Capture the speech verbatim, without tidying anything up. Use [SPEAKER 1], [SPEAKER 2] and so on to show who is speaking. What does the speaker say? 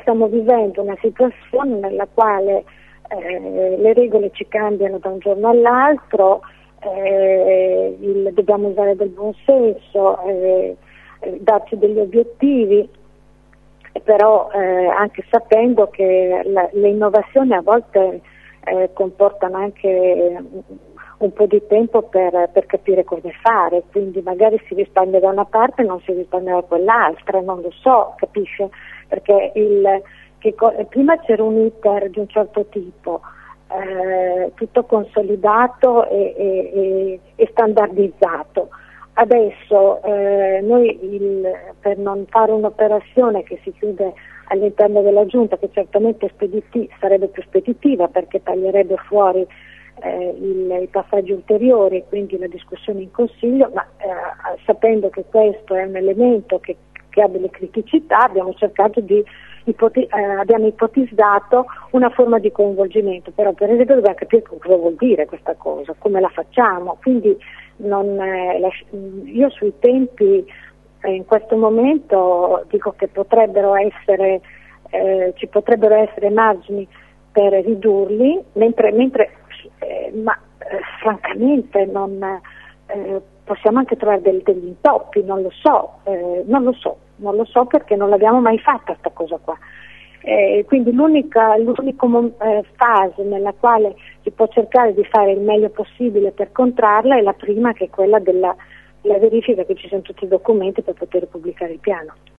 [SPEAKER 1] stiamo vivendo una situazione nella quale eh, le regole ci cambiano da un giorno all'altro, eh, il, dobbiamo usare del buon senso, eh, darci degli obiettivi, però eh, anche sapendo che la, le innovazioni a volte eh, comportano anche un po' di tempo per, per capire come fare, quindi magari si risparmia da una parte e non si risparmia da quell'altra, non lo so, capisce? Perché il, che, prima c'era un iter di un certo tipo, eh, tutto consolidato e, e, e standardizzato. Adesso eh, noi il, per non fare un'operazione che si chiude all'interno della giunta, che certamente spediti, sarebbe più speditiva perché taglierebbe fuori eh, il, i passaggi ulteriori e quindi la discussione in Consiglio, ma eh, sapendo che questo è un elemento che, che ha delle criticità, abbiamo cercato di ipoti- eh, abbiamo ipotizzato una forma di coinvolgimento, però per esempio dobbiamo capire cosa vuol dire questa cosa, come la facciamo, quindi non, eh, la, io sui tempi eh, in questo momento dico che potrebbero essere eh, ci potrebbero essere margini per ridurli, mentre, mentre eh, ma eh, francamente non eh, possiamo anche trovare del, degli intoppi, non lo so, eh, non lo so, non lo so perché non l'abbiamo mai fatta sta cosa qua. Eh, quindi l'unica l'unico eh, fase nella quale si può cercare di fare il meglio possibile per contrarla è la prima, che è quella della, della verifica che ci siano tutti i documenti per poter pubblicare il piano.